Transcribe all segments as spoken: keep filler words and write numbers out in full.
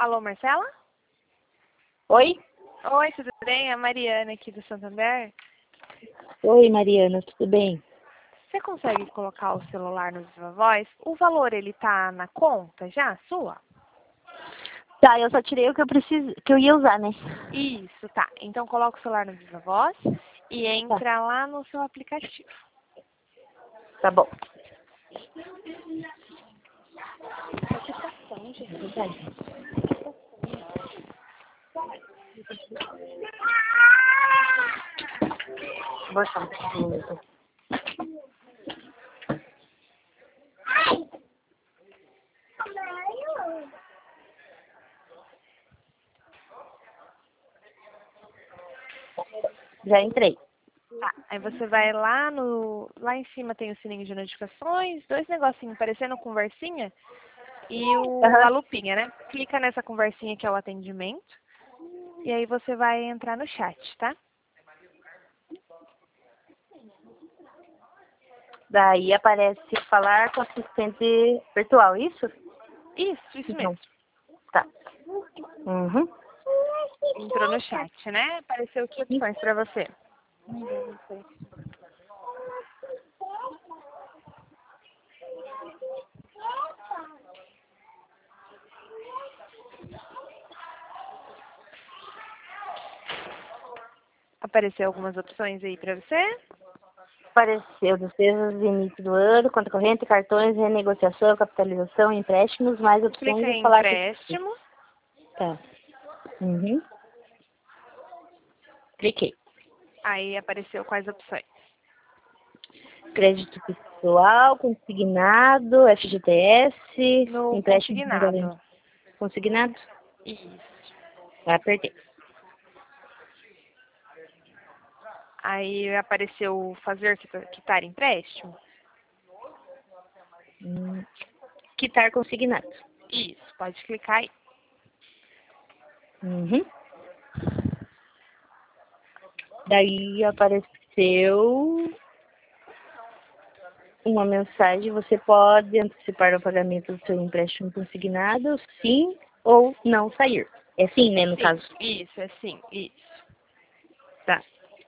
Alô, Marcela? Oi? Oi, tudo bem? É a Mariana aqui do Santander. Oi, Mariana, tudo bem? Você consegue colocar o celular no Viva Voz? O valor, ele tá na conta já, sua? Tá, eu só tirei o que eu preciso, que eu ia usar, né? Isso, tá. Então coloca o celular no Viva Voz e entra lá no seu aplicativo. Tá bom. Vou achar um pouquinho. Já entrei. Tá. Aí você vai lá no... Lá em cima tem o sininho de notificações, dois negocinhos parecendo conversinha e o, Aham. a lupinha, né? Clica nessa conversinha que é o atendimento e aí você vai entrar no chat, tá? Daí aparece falar com assistente virtual, isso? Isso, isso Não. mesmo. Tá. Uhum. Entrou no chat, né? Apareceu que opções pra você? Apareceu algumas opções aí pra você? Apareceu despesas de início do ano, conta corrente, cartões, renegociação, capitalização, empréstimos, mais opções Clica de em falar com... empréstimo. Tá. Uhum. Cliquei. Aí apareceu quais opções? Crédito pessoal, consignado, F G T S, No empréstimo de garantia. consignado. Consignado? Isso. Apertei. Aí apareceu fazer quita- quitar empréstimo. Hum, quitar consignado. Isso, pode clicar aí. Uhum. Daí apareceu uma mensagem, você pode antecipar o pagamento do seu empréstimo consignado, sim ou não sair. É sim, né, no Sim, caso. isso, é sim, isso. Tá.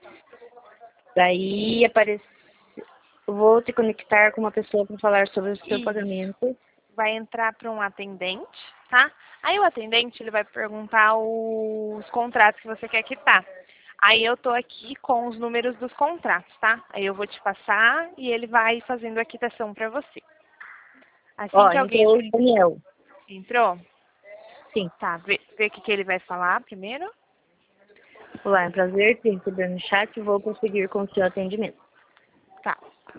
Daí apareceu, vou te conectar com uma pessoa para falar sobre o seu Isso. pagamento. Vai entrar para um atendente, tá? Aí o atendente, ele vai perguntar os contratos que você quer quitar. Aí eu tô aqui com os números dos contratos, tá? Aí eu vou te passar e ele vai fazendo a quitação para você. Assim Ó, que alguém entrou o Daniel. entrou, Sim. tá, vê, vê o que, que ele vai falar primeiro. Olá, é um prazer te receber no chat. Vou prosseguir com o seu atendimento. Tá.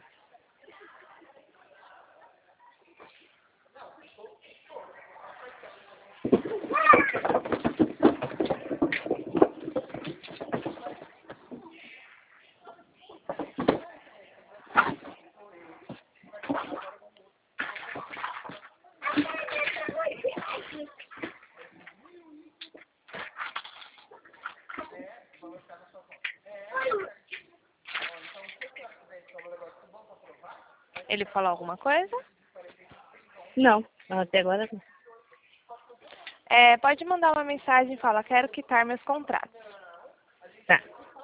Ele falou alguma coisa? Não, até agora não. É, pode mandar uma mensagem e fala, quero quitar meus contratos. Tá.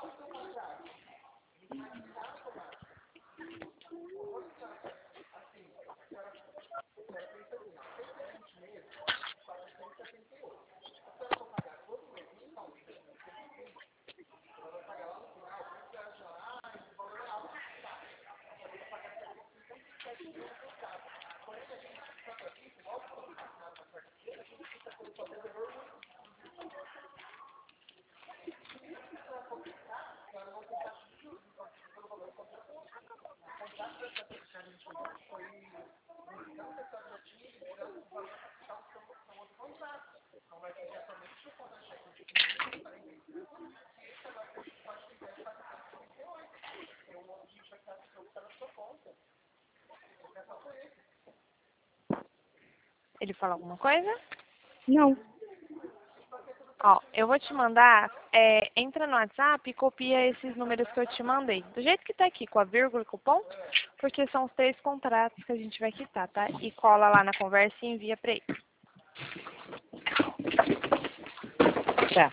Ele falou alguma coisa? Não. Ó, eu vou te mandar, é, entra no WhatsApp e copia esses números que eu te mandei. Do jeito que tá aqui, com a vírgula e com o ponto, porque são os três contratos que a gente vai quitar, tá? E cola lá na conversa e envia pra ele. Tá.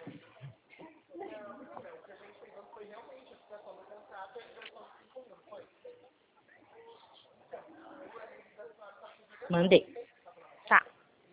Mandei. Tá.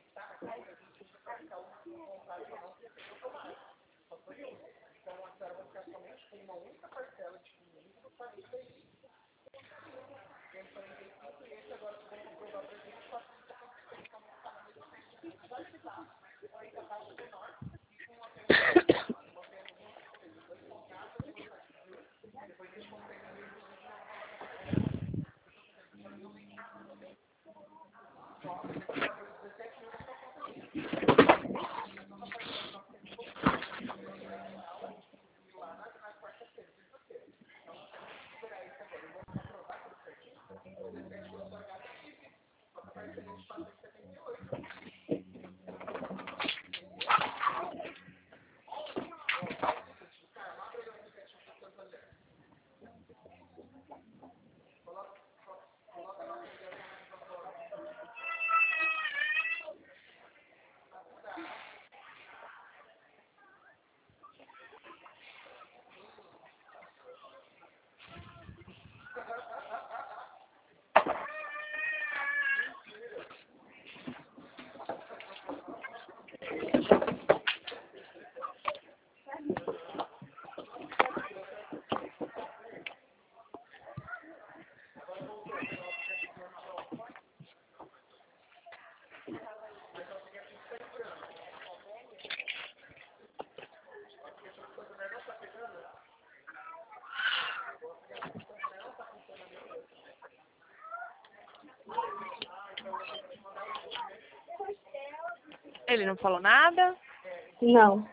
Ele não falou nada? Não.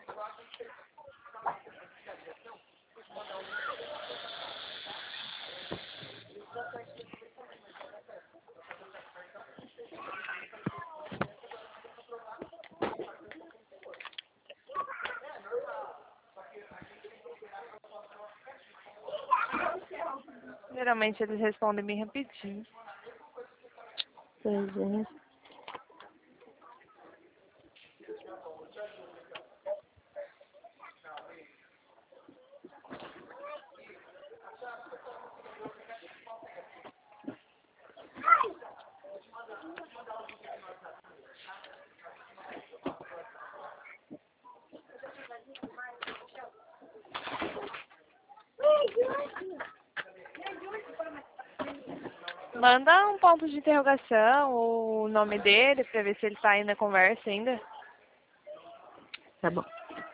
Geralmente eles respondem bem rapidinho. Pois é. Manda um ponto de interrogação, o nome dele, pra ver se ele tá aí na conversa ainda. Tá bom.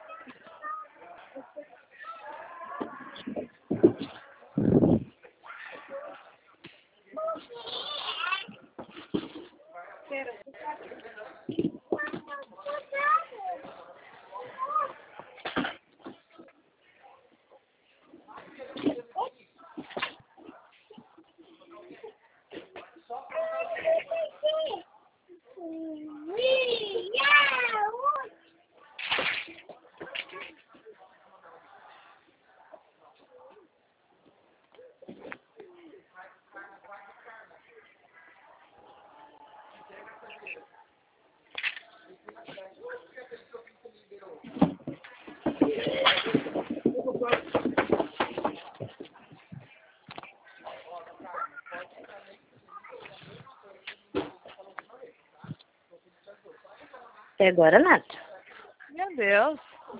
Até agora nada. Meu Deus.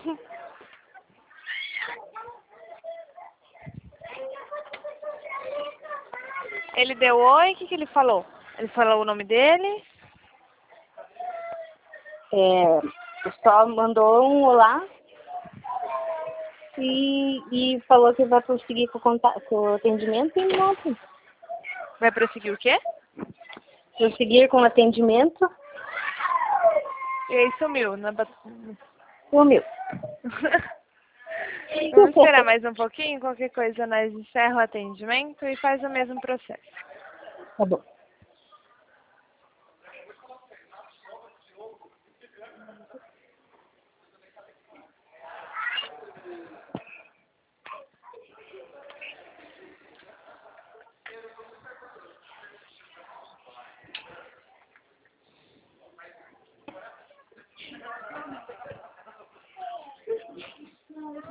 Ele deu oi, o que, que ele falou? Ele falou o nome dele? É, só mandou um olá e, e falou que vai prosseguir com o, contato, com o atendimento e pronto. Vai prosseguir o quê? Prosseguir com o atendimento. E aí sumiu. Na... bat- Sumiu. Vamos esperar mais um pouquinho, qualquer coisa nós encerra o atendimento e faz o mesmo processo. Tá bom.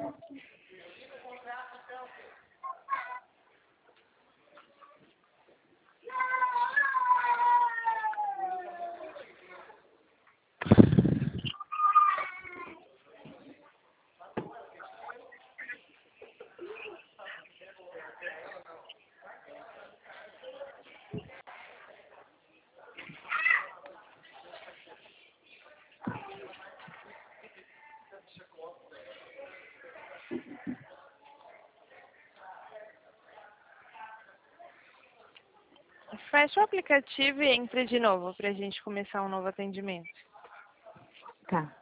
Fecha o aplicativo e entre de novo para a gente começar um novo atendimento. Tá.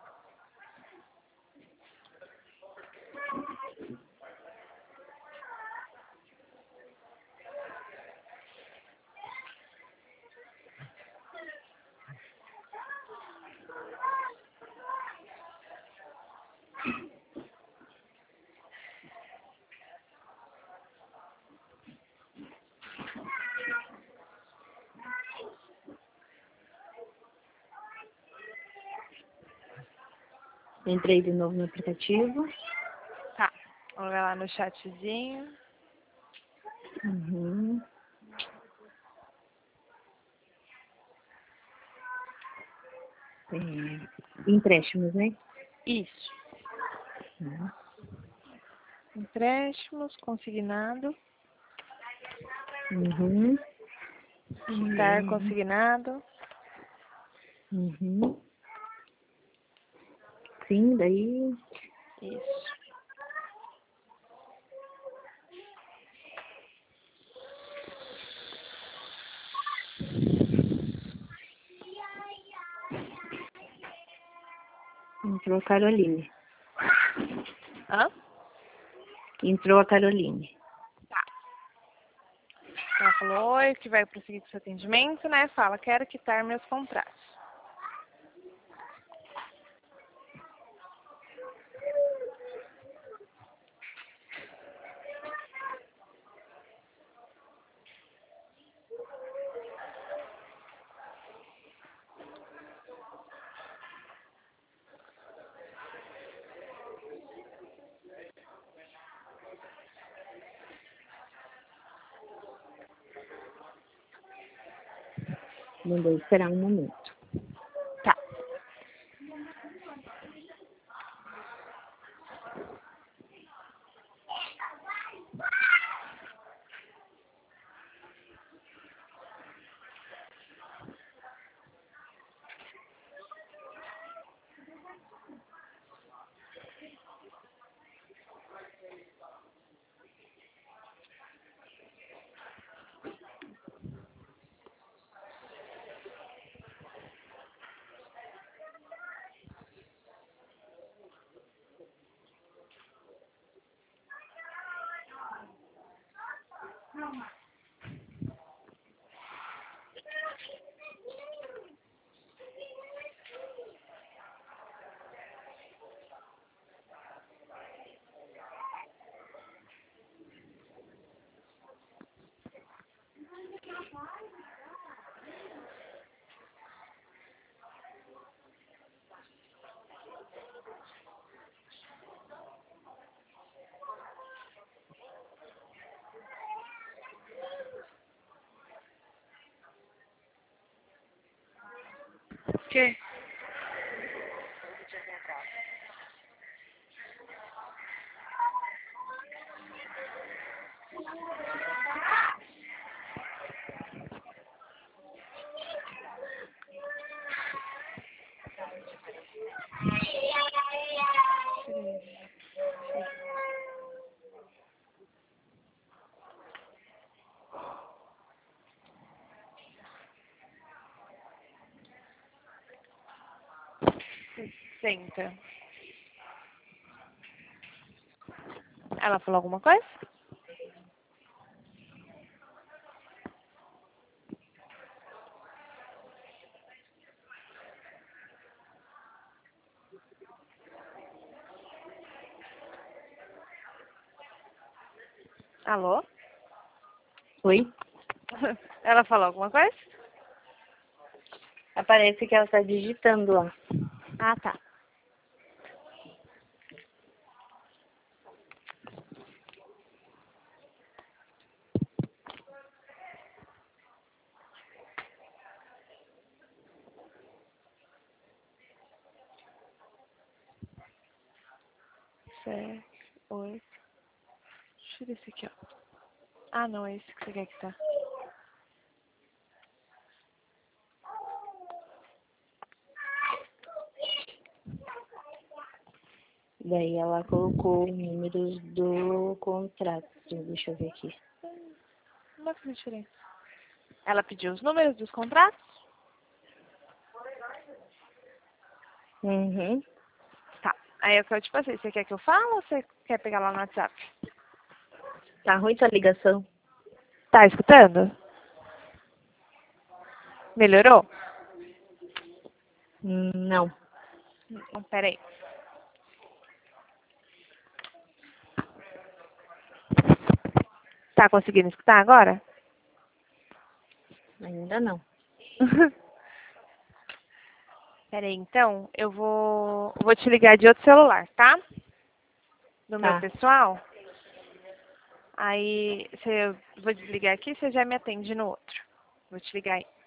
Entrei de novo no aplicativo. Tá. Vamos lá no chatzinho. Uhum. É, empréstimos, né? Isso. Uhum. Empréstimos, consignado. Uhum. Quitar consignado. Uhum. Sim, daí. Isso. Entrou a Caroline. Hã? Entrou a Caroline. Tá. Ela falou, oi, que vai prosseguir com o seu atendimento, né? Fala, quero quitar meus contratos. Mandou esperar um momento. Tá. O quê? sessenta. Ela falou alguma coisa? Alô? Oi? Ela falou alguma coisa? Aparece que ela está digitando lá. Ah, tá. sete, oito. Tira esse aqui, ó. Ah, não, é esse que você quer que tá. Daí ela colocou os números do contrato. Deixa eu ver aqui. Não vai fazer diferença. Ela pediu os números dos contratos? Uhum. Tá. Aí é o que eu te passei. Você quer que eu fale ou você quer pegar lá no WhatsApp? Tá ruim tua ligação? Tá escutando? Melhorou? Hum, Não, Não, peraí. Tá conseguindo escutar agora? ainda não. Peraí, então, eu vou, vou te ligar de outro celular, tá? Do meu Tá, pessoal. Aí, você, eu vou desligar aqui, você já me atende no outro. Vou te ligar aí.